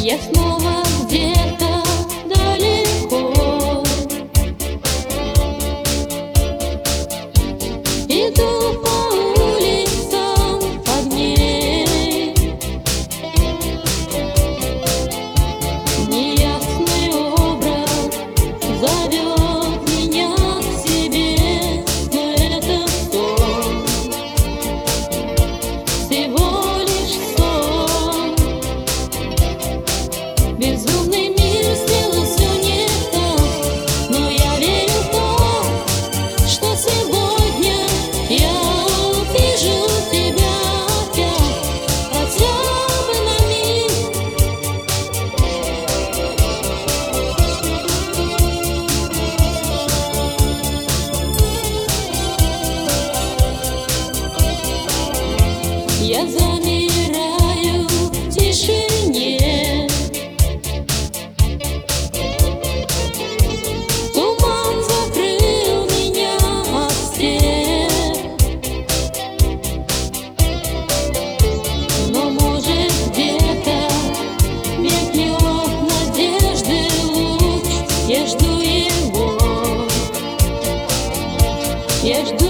Я снова где-то далеко иду по улицам огней. Неясный образ зовет меня к себе, но это сон, всего лишь сон. Безумный мир сделал все не так, но я верю в то, что сегодня я увижу тебя опять, хотя бы на миг. Я замираю в тишине. Туман закрыл меня от всех, но может где-то мелькнет надежды луч. Я жду его, я жду.